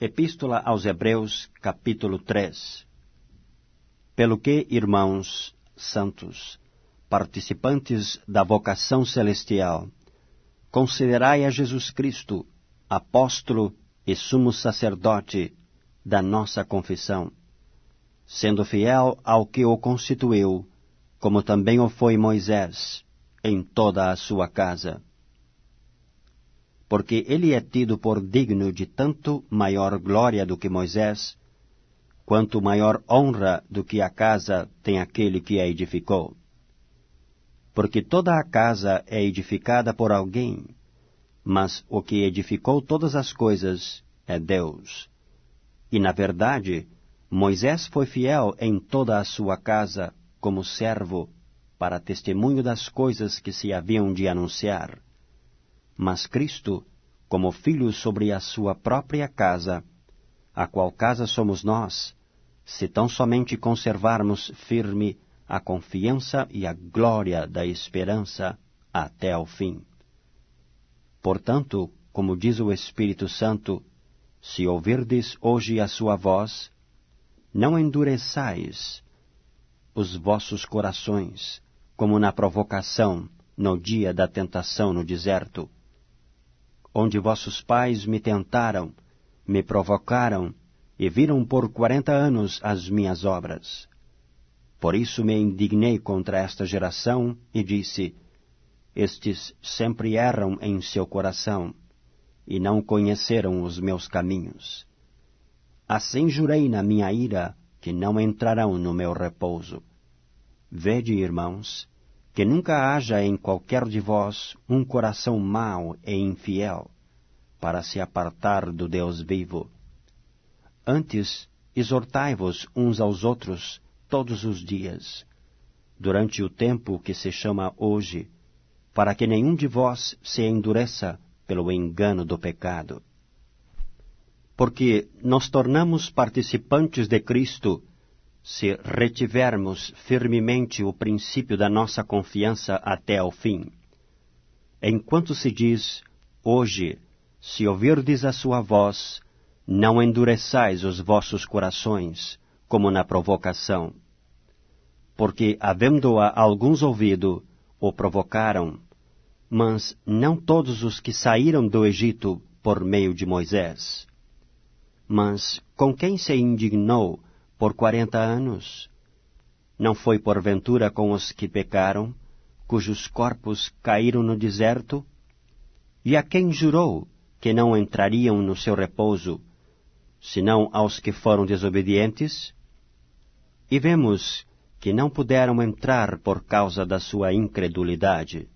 Epístola aos Hebreus, capítulo 3. Pelo que, irmãos santos, participantes da vocação celestial, considerai a Jesus Cristo, apóstolo e sumo sacerdote da nossa confissão, sendo fiel ao que o constituiu, como também o foi Moisés, em toda a sua casa. Porque ele é tido por digno de tanto maior glória do que Moisés, quanto maior honra do que a casa tem aquele que a edificou. Porque toda a casa é edificada por alguém, mas o que edificou todas as coisas é Deus. E, na verdade, Moisés foi fiel em toda a sua casa, como servo, para testemunho das coisas que se haviam de anunciar. Mas Cristo, como filho sobre a sua própria casa, a qual casa somos nós, se tão somente conservarmos firme a confiança e a glória da esperança até ao fim. Portanto, como diz o Espírito Santo, se ouvirdes hoje a sua voz, não endureçais os vossos corações, como na provocação, no dia da tentação no deserto, onde vossos pais me tentaram, me provocaram, e viram por 40 anos as minhas obras. Por isso me indignei contra esta geração, e disse, estes sempre erram em seu coração, e não conheceram os meus caminhos. Assim jurei na minha ira, que não entrarão no meu repouso. Vede, irmãos, que nunca haja em qualquer de vós um coração mau e infiel, para se apartar do Deus vivo. Antes, exortai-vos uns aos outros todos os dias, durante o tempo que se chama hoje, para que nenhum de vós se endureça pelo engano do pecado. Porque nos tornamos participantes de Cristo, se retivermos firmemente o princípio da nossa confiança até ao fim. Enquanto se diz, hoje, se ouvirdes a sua voz, não endureçais os vossos corações, como na provocação. Porque, havendo-a alguns ouvido, o provocaram, mas não todos os que saíram do Egito por meio de Moisés. Mas com quem se indignou por 40 anos? Não foi porventura com os que pecaram, cujos corpos caíram no deserto? E a quem jurou que não entrariam no seu repouso, senão aos que foram desobedientes? E vemos que não puderam entrar por causa da sua incredulidade.